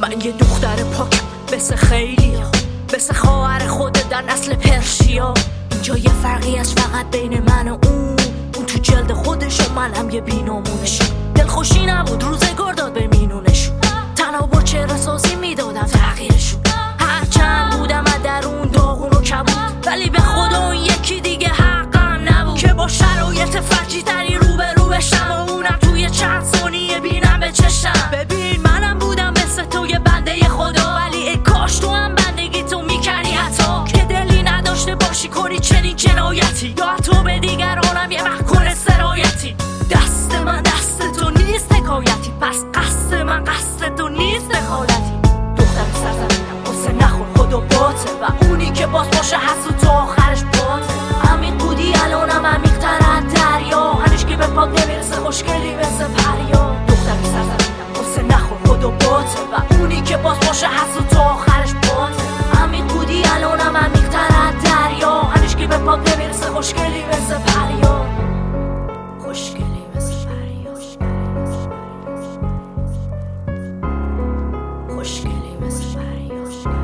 من یه دختر پاک بس خیلی ها، بس خواهر خودت در نسل پرشیا. اینجا یه فرقی از فقط بین من و اون تو جلد خودش و منم یه بینامونشون. دلخوشی نبود روزگار داد به مینونشون، تنها با چهره سازی میدادم تغییرشون. هرچند بودم از درون داغون و کبود، ولی به خدا اون یکی دیگه حقم نبود که با شرایط فجی تری روبرو بشم و اونم توی چند ثانیه بینم به چشم. ببین منم بودم مثل تو یه بنده خدا، ولی ای کاش تو هم بندگی تو میکردی حتی که دلی نداشته باشی کنی چنین جنایتی، یا تو به دیگرانم یه وقت کنه سرایتی. دست من دست تو نیست حکایتی، پس قصد من قصد تو نیست دخالتی. دختر سرزمینم قصه نخور خود و باته، و اونی که باز باشه حسود تا آخرش باته. عمیق بودی الانم عمیق‌تر از دریا، هنوز که به پاک نمیرسه خوشگلی مثل پریا. دختر سرزمینم قصه نخور خود و باته، و اونی که باز باشه حسود تا آخرش باته. عمیق بودی الانم عمیق‌تر از دریا، هنوز که به پاک نمیرسه خوشگلی مثل پریا. خوشگلی مثل پریا، خوشگلی مثل پریا.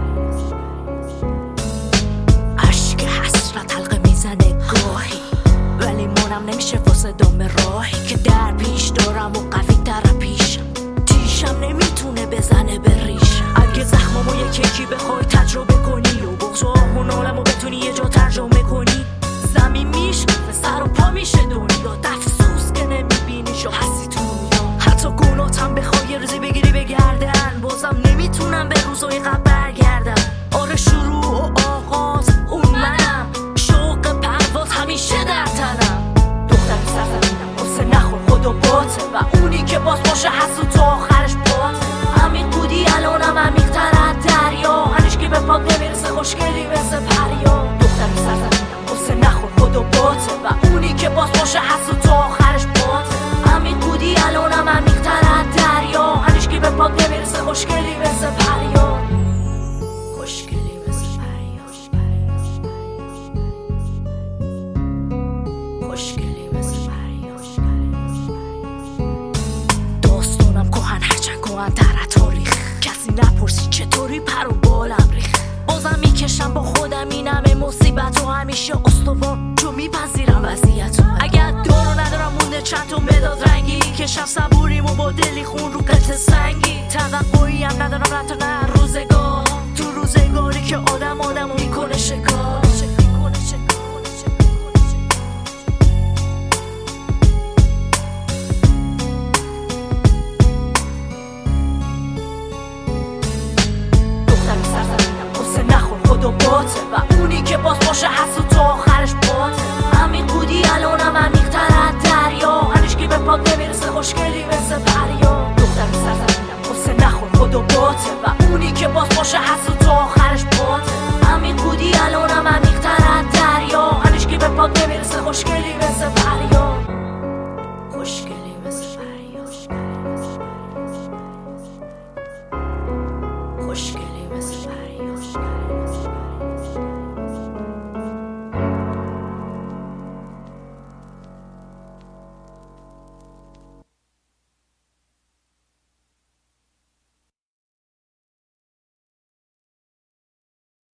عشق حسرت حلقه میزنه گاهی، ولی مونم نمیشه واسه دام راهی که در پیش دارم و قوی تر پیشم. تیشم نمیتونه بزنه به ریشم. اگه زخممو یکی بخوای تجربه کنی و بغض و آهون عالمو بتونی یه جا ترجمه کنی، زمین میشه سر و پا میشه دنیا، افسوس که نمیبینی شو هستی تو دنیا. حتی گناهتم بخوای یه روزی بگیری بگردن، بازم نمیتونم به روزای قبل برگردم. آره شروع و آغاز اون منم، شوق پرواز همیشه در تنم. دختر سرزمینم قصه نخور خود و باته، و اونی که باز باشه حسود تا آخرش باته. عمیق بودی الانم عمیق‌تر از دریا، هنوز که به پاک نمیرسه خوشگلی مثل پریا. دختر سرزمینم قصه نخور خود و باته، و اونی که باز باشه حسود تا آخرش باته. عمیق بودی الانم عمیق‌تر از دریا، هنوز که به پاک نمیرسه خوشگلی مثل پریا. خوشگلی مثل پریا، خوشگلی مثل پریا. داستانم کهن هرچند کهن‌تر از تاریخ، کسی نپرسی چطوری پر و بالم ریخت. بازم میکشم با خودم این همه مصیبت و همیشه استوار چون میپذیرم وضعیتو. اگر دارو ندارم مونده چند تا مداد رنگی، کشم صبوریم و با دلی خون رو قطع سنگی. توقعی هم ندارم حتی نه روزگار، تو روزگاری که آدمو میکنه شکار. و باته، و اونی که باز باشه حسود تا آخرش باته. عمیق بودی الانم عمیق‌تر از دریا، هنوز که به پاک نمیرسه خوشگلی مثل پریا. دختر سرزمینم قصه نخور خود و باته، و اونی که باز باشه حسود تا آخرش باته. عمیق بودی الانم عمیق‌تر از دریا، هنوز که به پاک نمیرسه خوشگلی مثل پریا.